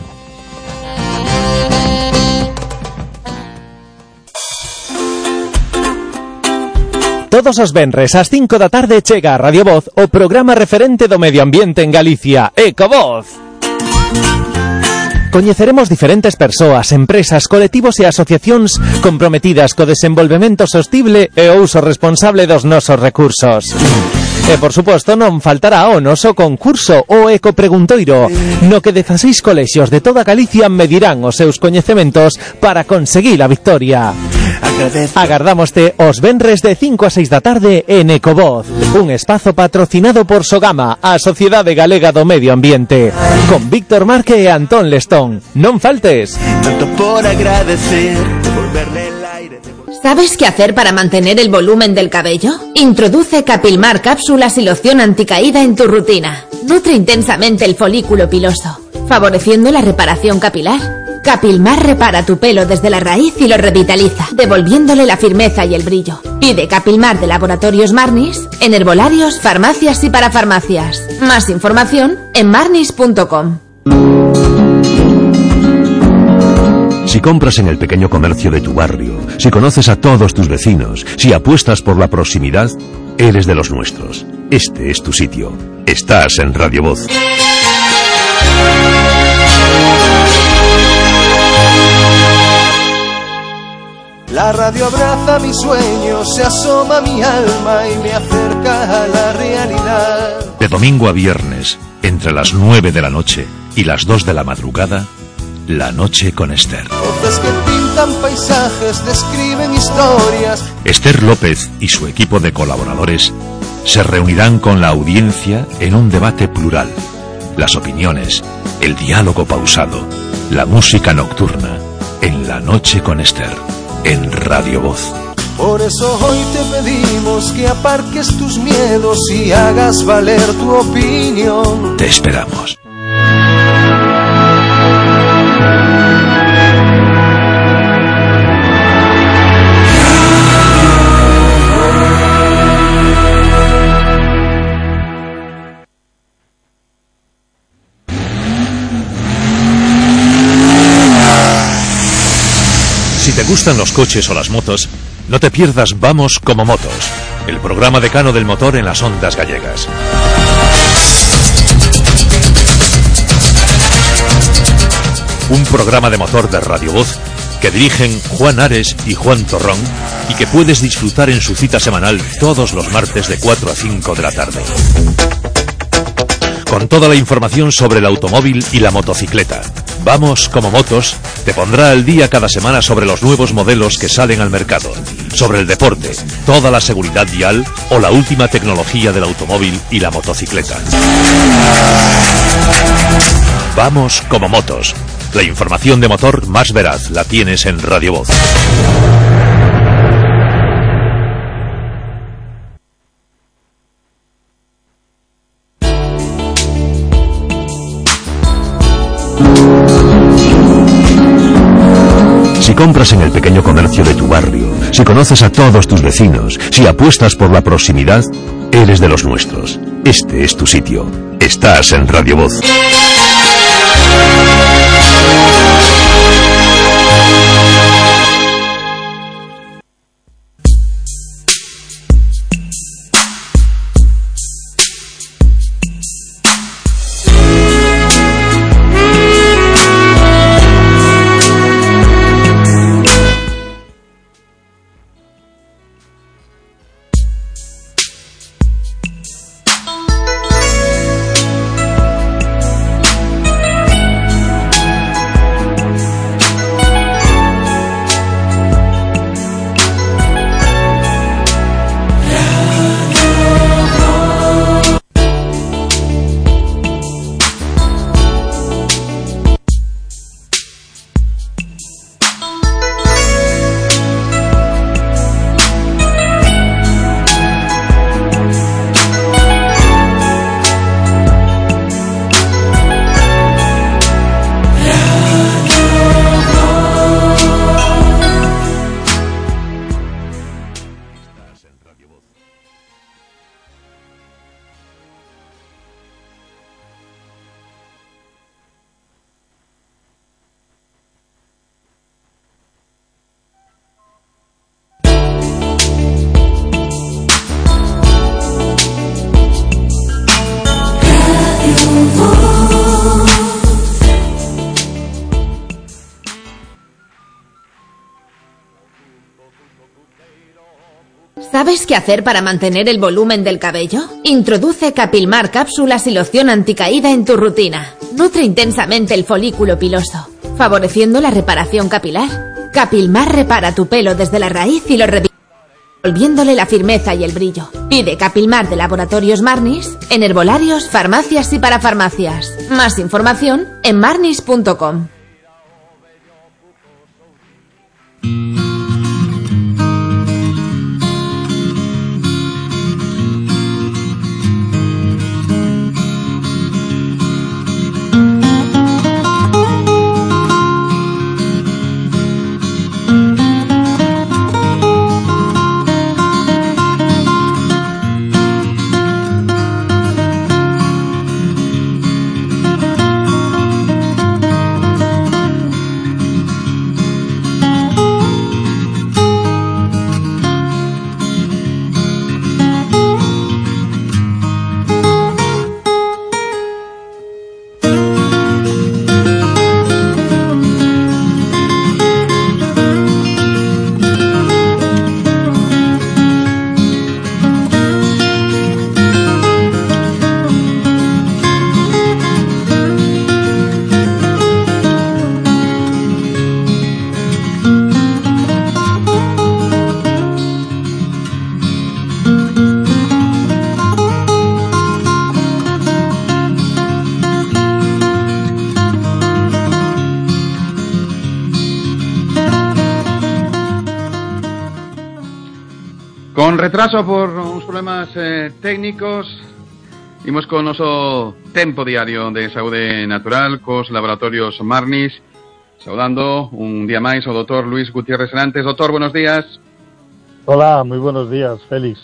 Todos os venres ás 5 da tarde chega a Radio Voz o programa referente do medio ambiente en Galicia, Ecovoz. Coñeceremos diferentes persoas, empresas, colectivos e asociacións comprometidas co desenvolvemento sostible e o uso responsable dos nosos recursos. E, por suposto, non faltará o noso concurso, o Ecopreguntoiro, no que 16 colexios de toda Galicia medirán os seus coñecementos para conseguir a victoria. Agardámoste os venres de 5 a 6 da tarde en Ecovoz, un espazo patrocinado por Sogama, a Sociedade Galega do Medio Ambiente, con Víctor Marque e Antón Lestón. Non faltes. Tanto por agradecer, por verle el aire. ¿Sabes qué hacer para mantener el volumen del cabello? Introduce Capilmar cápsulas y loción anticaída en tu rutina. Nutre intensamente el folículo piloso, favoreciendo la reparación capilar. Capilmar repara tu pelo desde la raíz y lo revitaliza, devolviéndole la firmeza y el brillo. Pide Capilmar de Laboratorios Marnis en herbolarios, farmacias y parafarmacias. Más información en marnis.com. Si compras en el pequeño comercio de tu barrio, si conoces a todos tus vecinos, si apuestas por la proximidad, eres de los nuestros. Este es tu sitio. Estás en Radio Voz. La radio abraza mis sueños, se asoma a mi alma y me acerca a la realidad. De domingo a viernes, entre las 9 de la noche y las 2 de la madrugada, La Noche con Esther. Voces que pintan paisajes, describen historias. Esther López y su equipo de colaboradores se reunirán con la audiencia en un debate plural. Las opiniones, el diálogo pausado, la música nocturna, en La Noche con Esther, en Radio Voz. Por eso hoy te pedimos que aparques tus miedos y hagas valer tu opinión. Te esperamos. Si te gustan los coches o las motos, no te pierdas Vamos como Motos, el programa decano del motor en las ondas gallegas. Un programa de motor de Radio Voz que dirigen Juan Ares y Juan Torrón y que puedes disfrutar en su cita semanal todos los martes de 4 a 5 de la tarde. Con toda la información sobre el automóvil y la motocicleta. Vamos como Motos te pondrá al día cada semana sobre los nuevos modelos que salen al mercado, sobre el deporte, toda la seguridad vial o la última tecnología del automóvil y la motocicleta. Vamos como Motos. La información de motor más veraz la tienes en Radio Voz. Si compras en el pequeño comercio de tu barrio, si conoces a todos tus vecinos, si apuestas por la proximidad, eres de los nuestros. Este es tu sitio. Estás en Radio Voz. ¿Sabes qué hacer para mantener el volumen del cabello? Introduce Capilmar cápsulas y loción anticaída en tu rutina. Nutre intensamente el folículo piloso, favoreciendo la reparación capilar. Capilmar repara tu pelo desde la raíz y lo revive, volviéndole la firmeza y el brillo. Pide Capilmar de Laboratorios Marnis en herbolarios, farmacias y parafarmacias. Más información en marnis.com. Con retraso por uns problemas técnicos, imos con o noso tempo diario de saúde natural cos laboratorios Marnis, saudando un día máis ao doutor Luis Gutiérrez Serantes. Doutor, buenos días. Hola, muy buenos días, Félix.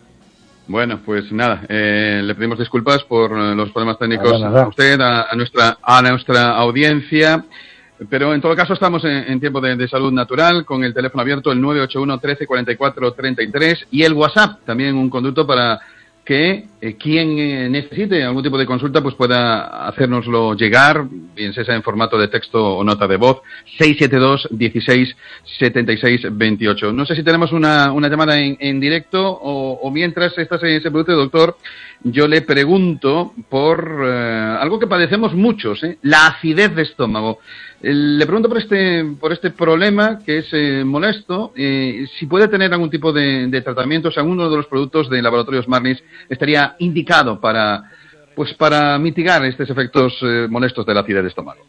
Bueno, pues nada, le pedimos disculpas por los problemas técnicos nada. a usted, a nuestra audiencia. Pero en todo caso estamos en tiempo de salud natural, con el teléfono abierto, el 981 13 44 33, y el WhatsApp, también un conducto para que quien necesite algún tipo de consulta pues pueda hacérnoslo llegar, bien sea en formato de texto o nota de voz, 672 16 76 28. No sé si tenemos una llamada en directo o mientras esta se produce, doctor, yo le pregunto por algo que padecemos muchos, la acidez de estómago. Le pregunto por este problema que es molesto, si puede tener algún tipo de tratamiento, si alguno de los productos de Laboratorios Marnis estaría indicado para mitigar estos efectos molestos de la acidez de estómago.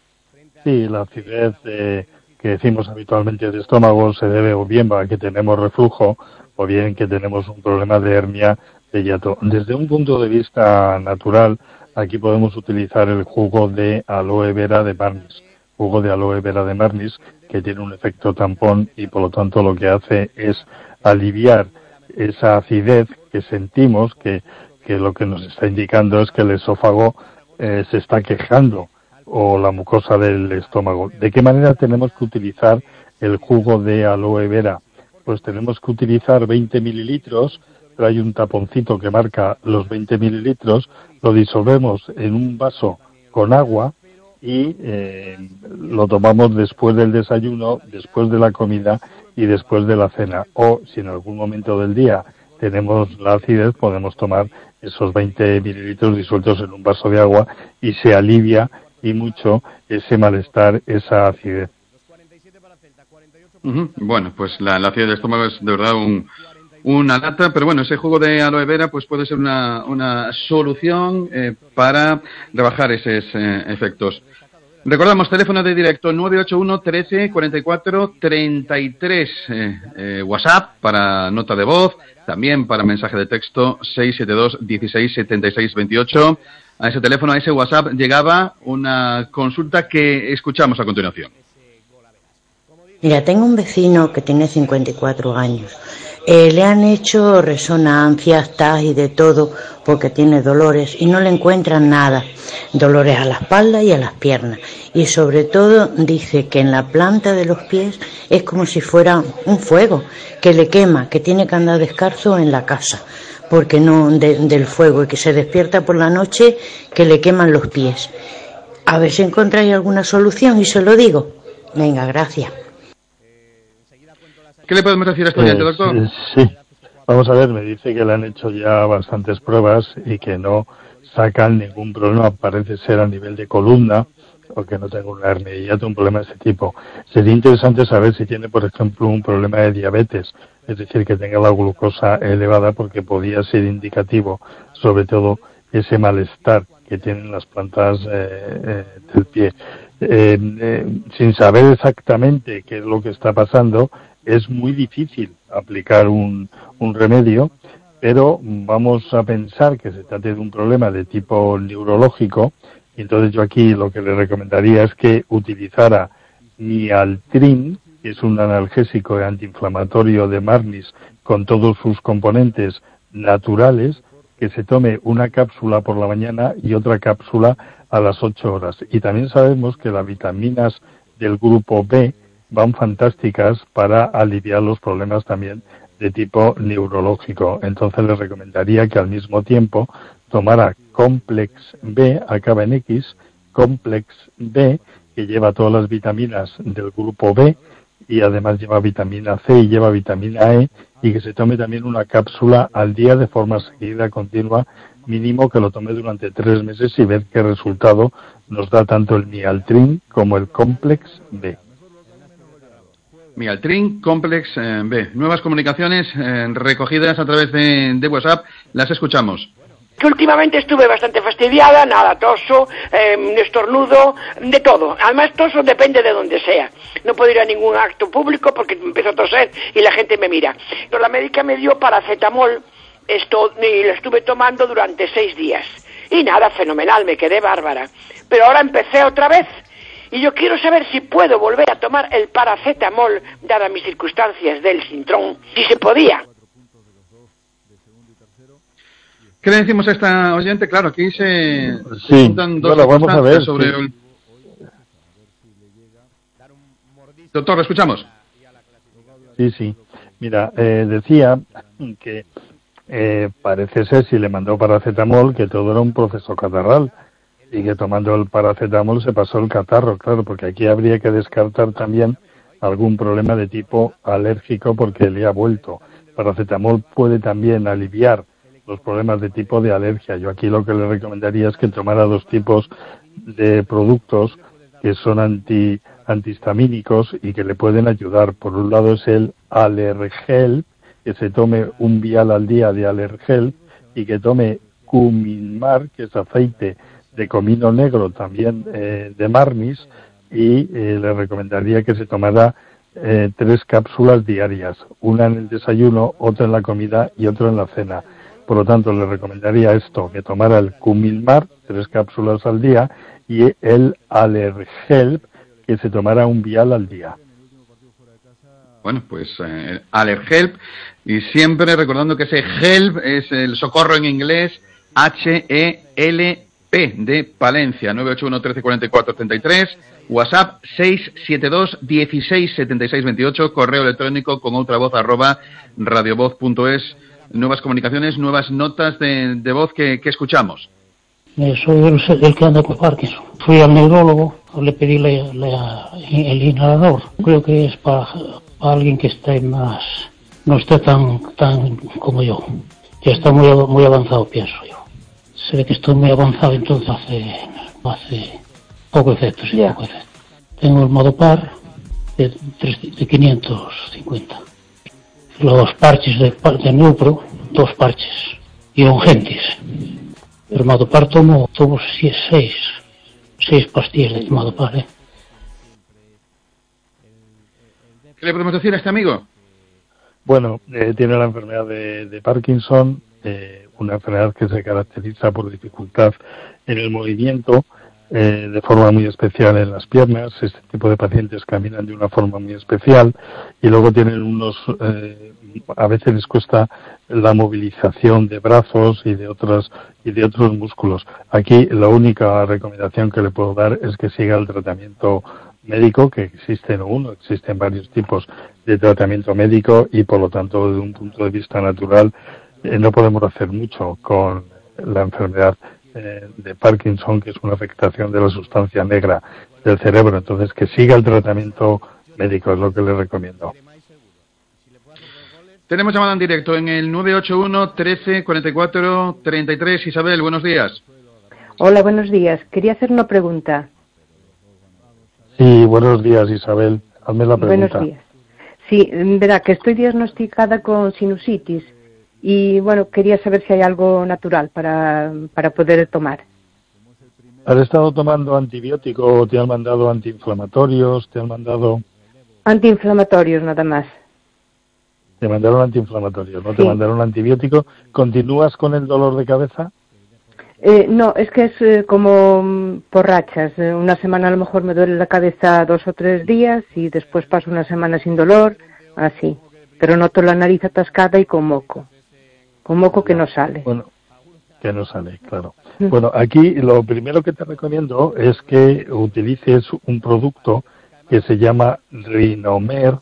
Sí, la acidez que decimos habitualmente de estómago se debe o bien a que tenemos reflujo o bien que tenemos un problema de hernia de hiato. Desde un punto de vista natural, aquí podemos utilizar el jugo de aloe vera de Marnis. Jugo de aloe vera de Marnis, que tiene un efecto tampón y por lo tanto lo que hace es aliviar esa acidez que sentimos, que lo que nos está indicando es que el esófago se está quejando, o la mucosa del estómago. ¿De qué manera tenemos que utilizar el jugo de aloe vera? Pues tenemos que utilizar 20 mililitros, pero hay un taponcito que marca los 20 mililitros, lo disolvemos en un vaso con agua y lo tomamos después del desayuno, después de la comida y después de la cena. O si en algún momento del día tenemos la acidez, podemos tomar esos 20 mililitros disueltos en un vaso de agua y se alivia y mucho ese malestar, esa acidez. Bueno, pues la acidez del estómago es de verdad una lata, pero bueno, ese jugo de aloe vera pues puede ser una solución para rebajar esos efectos. Recordamos, teléfono de directo 981 13 44 33, WhatsApp para nota de voz, también para mensaje de texto 672 16 76 28. A ese teléfono, a ese WhatsApp llegaba una consulta que escuchamos a continuación. Mira, tengo un vecino que tiene 54 años. Le han hecho resonancias, TAC y de todo porque tiene dolores y no le encuentran nada. Dolores a la espalda y a las piernas. Y sobre todo dice que en la planta de los pies es como si fuera un fuego que le quema, que tiene que andar descalzo en la casa porque no del fuego, y que se despierta por la noche que le queman los pies. A ver si encontráis alguna solución y se lo digo. Venga, gracias. ¿Qué le podemos decir a este oyente, doctor? Sí, Vamos a ver, me dice que le han hecho ya bastantes pruebas y que no sacan ningún problema, parece ser a nivel de columna, o que no tenga una hernia y ya tengo un problema de ese tipo. Sería interesante saber si tiene, por ejemplo, un problema de diabetes, es decir, que tenga la glucosa elevada, porque podría ser indicativo, sobre todo, ese malestar que tienen las plantas del pie. Sin saber exactamente qué es lo que está pasando, es muy difícil aplicar un remedio, pero vamos a pensar que se trata de un problema de tipo neurológico, y entonces yo aquí lo que le recomendaría es que utilizara Mialtrin, que es un analgésico y antiinflamatorio de Marnis con todos sus componentes naturales, que se tome una cápsula por la mañana y otra cápsula a las 8 horas. Y también sabemos que las vitaminas del grupo B van fantásticas para aliviar los problemas también de tipo neurológico. Entonces les recomendaría que al mismo tiempo tomara Complex B, acaba en X, Complex B, que lleva todas las vitaminas del grupo B y además lleva vitamina C y lleva vitamina E, y que se tome también una cápsula al día de forma seguida, continua, mínimo que lo tome durante 3 meses y ver qué resultado nos da tanto el Mialtrin como el Complex B. Mialtrin, Complex B. Nuevas comunicaciones recogidas a través de WhatsApp. Las escuchamos. Que últimamente estuve bastante fastidiada, nada, toso, estornudo, de todo. Además, toso depende de donde sea. No puedo ir a ningún acto público porque empiezo a toser y la gente me mira. Pero la médica me dio paracetamol, y lo estuve tomando durante 6 días. Y nada, fenomenal, me quedé bárbara. Pero ahora empecé otra vez. Y yo quiero saber si puedo volver a tomar el paracetamol, dadas mis circunstancias del sintrón, si se podía. ¿Qué le decimos a esta oyente? Claro, aquí se sí, juntan dos bueno, vamos a ver sobre el... Doctor, lo escuchamos. Sí. Mira, decía que parece ser, si le mandó paracetamol, que todo era un proceso catarral y que tomando el paracetamol se pasó el catarro, claro, porque aquí habría que descartar también algún problema de tipo alérgico porque le ha vuelto. Paracetamol puede también aliviar los problemas de tipo de alergia. Yo aquí lo que le recomendaría es que tomara 2 tipos de productos que son antihistamínicos y que le pueden ayudar. Por un lado es el Allerhelp, que se tome un vial al día de Allerhelp, y que tome Cuminmar, que es aceite de comino negro, también de Marnis, y le recomendaría que se tomara 3 cápsulas diarias, una en el desayuno, otra en la comida y otra en la cena. Por lo tanto, le recomendaría esto, que tomara el Cumilmar, 3 cápsulas al día, y el Allerhelp, que se tomara un vial al día. Bueno, pues Allerhelp, y siempre recordando que ese help es el socorro en inglés, H-E-L-P, de Palencia, 981 13 44 33, WhatsApp 672 16 76 28, correo electrónico con otra voz @radiovoz.es. Nuevas comunicaciones, nuevas notas de voz que escuchamos. Soy el que anda con Parkinson. Fui al neurólogo, le pedí el inhalador. Creo que es para alguien que esté más, no está tan como yo. Ya está muy avanzado, pienso yo. Se ve que estoy muy avanzado, entonces hace poco efecto, sí, poco efecto. Tengo el modo par de 550. Los parches de Neupro, 2 parches, y Ongentis. El Madopar tomo 6 pastillas de Madopar, ¿Qué le podemos decir a este amigo? Bueno, tiene la enfermedad de Parkinson, una enfermedad que se caracteriza por dificultad en el movimiento, de forma muy especial en las piernas. Este tipo de pacientes caminan de una forma muy especial y luego tienen a veces les cuesta la movilización de brazos y de otros músculos. Aquí la única recomendación que le puedo dar es que siga el tratamiento médico, que existe no uno, existen varios tipos de tratamiento médico y por lo tanto desde un punto de vista natural no podemos hacer mucho con la enfermedad de Parkinson, que es una afectación de la sustancia negra del cerebro. Entonces, que siga el tratamiento médico es lo que le recomiendo. Tenemos llamada en directo en el 981 13 44 33. Isabel, buenos días. Hola, buenos días. Quería hacer una pregunta. Sí, buenos días, Isabel. Hazme la pregunta. Buenos días. Sí, verá que estoy diagnosticada con sinusitis y, bueno, quería saber si hay algo natural para poder tomar. ¿Has estado tomando antibiótico o te han mandado antiinflamatorios? ¿Te han mandado...? Antiinflamatorios, nada más. Te mandaron antiinflamatorios, ¿no? Sí. Te mandaron antibiótico. ¿Continúas con el dolor de cabeza? No, es que es como por rachas. Una semana a lo mejor me duele la cabeza 2 o 3 días y después paso una semana sin dolor, así. Pero noto la nariz atascada y con moco. Con moco que no sale. Bueno, que no sale, claro. Bueno, aquí lo primero que te recomiendo es que utilices un producto que se llama Rinomer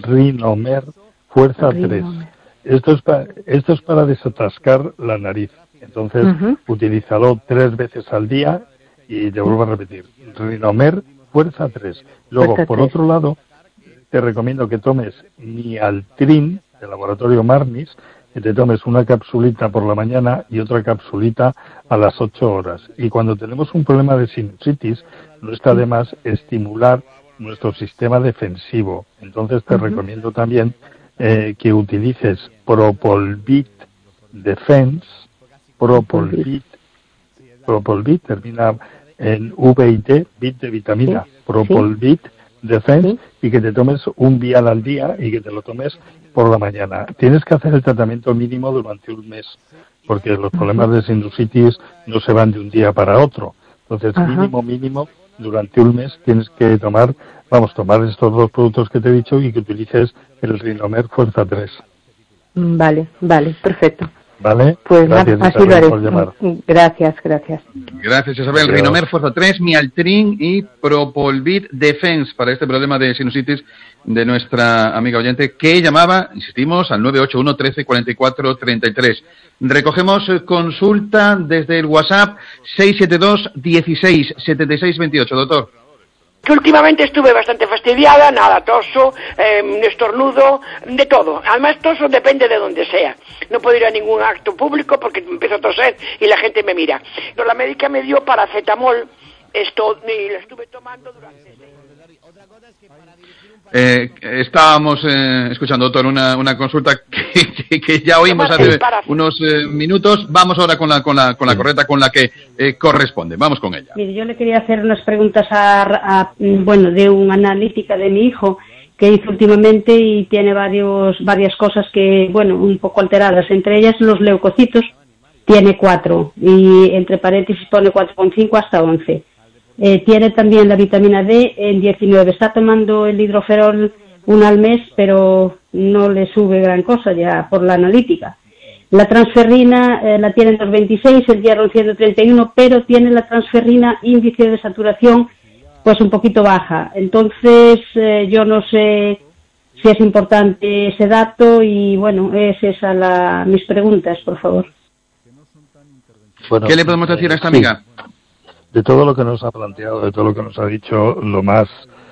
Fuerza 3. Esto es para desatascar la nariz. Entonces, utilízalo 3 veces al día y te vuelvo a repetir. Rinomer Fuerza 3. Luego, por otro lado, te recomiendo que tomes Mialtrin, del laboratorio Marnis, que te tomes una capsulita por la mañana y otra capsulita a las 8 horas. Y cuando tenemos un problema de sinusitis, no está de más estimular nuestro sistema defensivo. Entonces te recomiendo también que utilices Propolvit Defense. Propolvit termina en V y T, bit de vitamina. Propolvit Defense, y que te tomes un vial al día y que te lo tomes por la mañana. Tienes que hacer el tratamiento mínimo durante un mes, porque los problemas de sinusitis no se van de un día para otro. Entonces, mínimo, durante un mes tienes que tomar estos 2 productos que te he dicho y que utilices el Rinomer Fuerza 3. Vale, perfecto. ¿Vale? Pues gracias, así Isabel, lo haré. por llamar. Gracias. Gracias, Isabel. Rinomer Fuerza 3, Mialtrin y Propolvit Defense para este problema de sinusitis de nuestra amiga oyente que llamaba, insistimos, al 981 13 44 33. Recogemos consulta desde el WhatsApp 672 16 76 28. Doctor. Que últimamente estuve bastante fastidiada, toso, estornudo, de todo. Además, toso depende de donde sea. No puedo ir a ningún acto público porque empiezo a toser y la gente me mira. Pero la médica me dio paracetamol, y lo estuve tomando durante... Estábamos escuchando, doctor, una consulta que ya oímos hace unos minutos. Vamos ahora con la correcta, con la que corresponde. Vamos con ella. Mire, yo le quería hacer unas preguntas de una analítica de mi hijo que hizo últimamente y tiene varias cosas que, un poco alteradas. Entre ellas los leucocitos, tiene 4 y entre paréntesis pone 4,5 hasta 11. Tiene también la vitamina D en 19. Está tomando el hidroferol 1 al mes, pero no le sube gran cosa ya por la analítica. La transferrina la tiene en 2,26, el hierro en 131, pero tiene la transferrina índice de saturación pues un poquito baja. Entonces yo no sé si es importante ese dato y es esa mis preguntas, por favor. Bueno, ¿qué le podemos decir a esta amiga? De todo lo que nos ha planteado, de todo lo que nos ha dicho, lo más,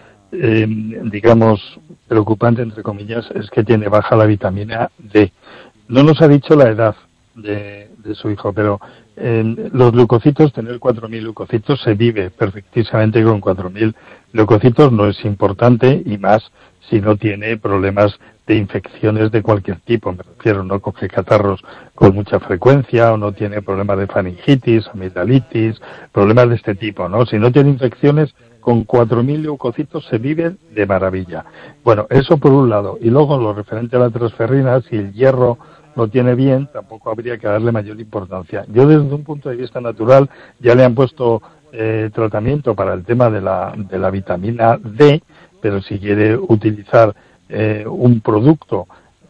preocupante, entre comillas, es que tiene baja la vitamina D. No nos ha dicho la edad de su hijo, pero los leucocitos, tener 4.000 leucocitos, se vive perfectísimamente con 4.000 leucocitos, no es importante, y más si no tiene problemas de infecciones de cualquier tipo, me refiero, no coge catarros con mucha frecuencia o no tiene problemas de faringitis, amigdalitis, problemas de este tipo, ¿no? Si no tiene infecciones, con 4.000 leucocitos se vive de maravilla. Bueno, eso por un lado. Y luego, lo referente a la transferrina, si el hierro lo tiene bien, tampoco habría que darle mayor importancia. Yo, desde un punto de vista natural, ya le han puesto tratamiento para el tema de la vitamina D, pero si quiere utilizar un producto,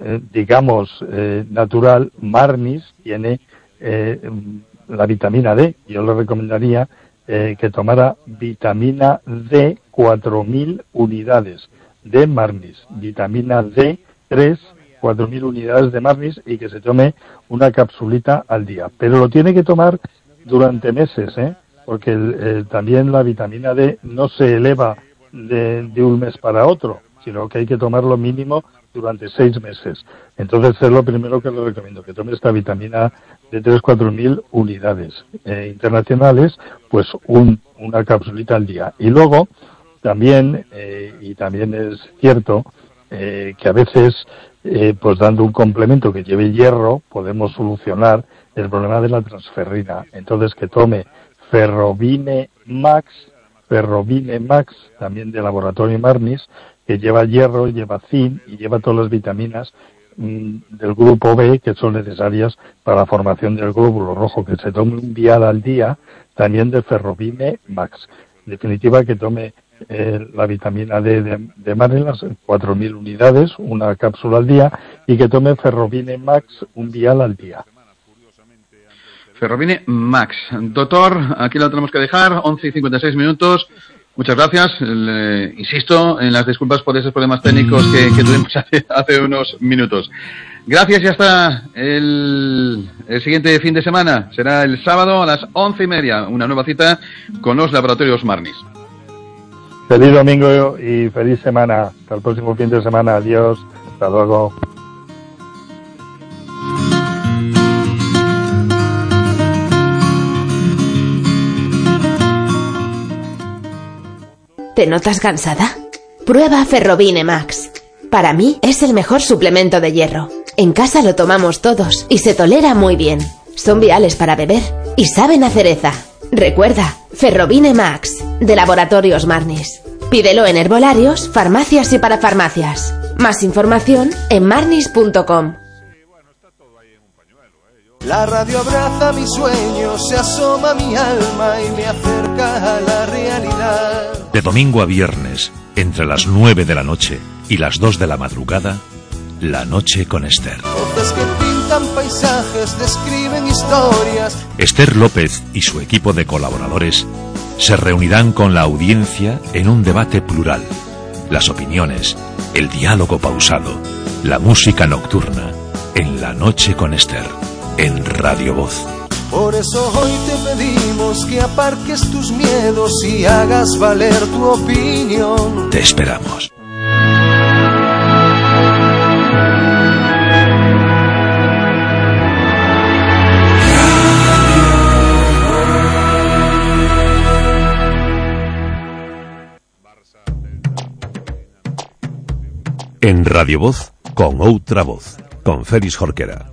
natural, Marnis tiene la vitamina D. Yo le recomendaría que tomara vitamina D 4.000 unidades de Marnis, vitamina D3, 4.000 unidades de Marnis, y que se tome una capsulita al día. Pero lo tiene que tomar durante meses, porque también la vitamina D no se eleva de un mes para otro, sino que hay que tomarlo mínimo durante 6 meses. Entonces es lo primero que le recomiendo, que tome esta vitamina de 3.000-4.000 unidades internacionales, pues una capsulita al día. Y luego también, y también es cierto, que a veces, pues dando un complemento que lleve hierro, podemos solucionar el problema de la transferrina. Entonces que tome Ferrovine Max, también de Laboratorio Marnis, que lleva hierro, lleva zinc y lleva todas las vitaminas del grupo B que son necesarias para la formación del glóbulo rojo, que se tome un vial al día también de Ferrovine Max. En definitiva, que tome la vitamina D de Marilas, 4.000 unidades, una cápsula al día, y que tome Ferrovine Max, un vial al día. Ferrovine Max. Doctor, aquí lo tenemos que dejar, 11:56 minutos. Muchas gracias. Insisto en las disculpas por esos problemas técnicos que tuvimos hace unos minutos. Gracias y hasta el siguiente fin de semana. Será el sábado a las 11:30. Una nueva cita con los Laboratorios Marnis. Feliz domingo y feliz semana. Hasta el próximo fin de semana. Adiós. Hasta luego. ¿Te notas cansada? Prueba Ferrovine Max. Para mí es el mejor suplemento de hierro. En casa lo tomamos todos y se tolera muy bien. Son viales para beber y saben a cereza. Recuerda, Ferrovine Max, de Laboratorios Marnis. Pídelo en herbolarios, farmacias y parafarmacias. Más información en marnis.com. La radio abraza mis sueños, se asoma a mi alma y me acerca a la realidad. De domingo a viernes, entre las 9 de la noche y las 2 de la madrugada, La Noche con Esther. Voces que pintan paisajes, describen historias. Esther López y su equipo de colaboradores se reunirán con la audiencia en un debate plural. Las opiniones, el diálogo pausado, la música nocturna, en La Noche con Esther, en Radio Voz. Por eso hoy te pedimos que aparques tus miedos y hagas valer tu opinión. Te esperamos. En Radio Voz, con outra voz, con Félix Jorquera.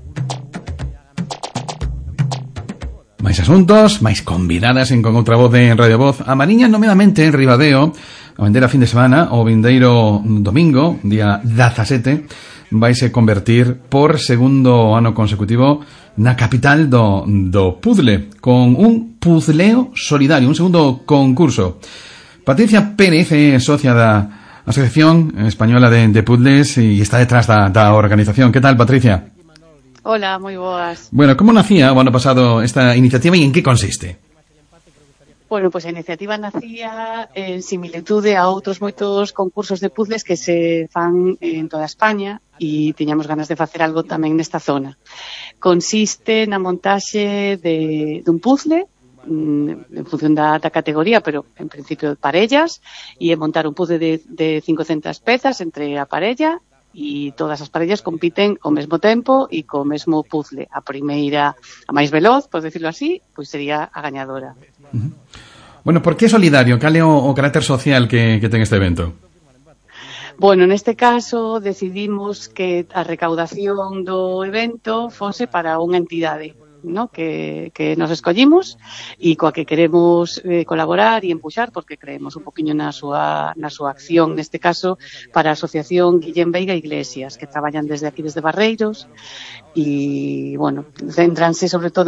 Máis asuntos, máis convidadas en Con Outra Voz en Radio Voz. A Mariña nomeadamente en Ribadeo, a vindeira fin de semana, o vindeiro domingo, día 17, vaise convertir por segundo ano consecutivo na capital do puzzle, con un puzzleo solidario, un segundo concurso. Patricia Pérez é socia da Asociación Española de Puzzles e está detrás da organización. Que tal, Patricia? Hola, moi boas. Bueno, como nacía o ano pasado esta iniciativa e en que consiste? Bueno, pues a iniciativa nacía en similitude a outros moitos concursos de puzzles que se fan en toda España e tiñamos ganas de facer algo tamén nesta zona. Consiste na montaxe dun puzzle en función da categoría, pero en principio parellas, e montar un puzzle de 500 pezas entre a parella, e todas as parellas compiten ao mesmo tempo e co mesmo puzzle. A primeira, a máis veloz, por decirlo así, pois sería a gañadora. Bueno, por que solidario? Cal é o carácter social que ten este evento? Bueno, neste caso decidimos que a recaudación do evento fose para unha entidade, ¿no? que nos escollimos e coa que queremos colaborar e empuxar porque creemos un poquinho na súa acción, neste caso para a Asociación Guillén Veiga Iglesias, que traballan desde aquí, desde Barreiros, e, bueno, céntranse sobre todo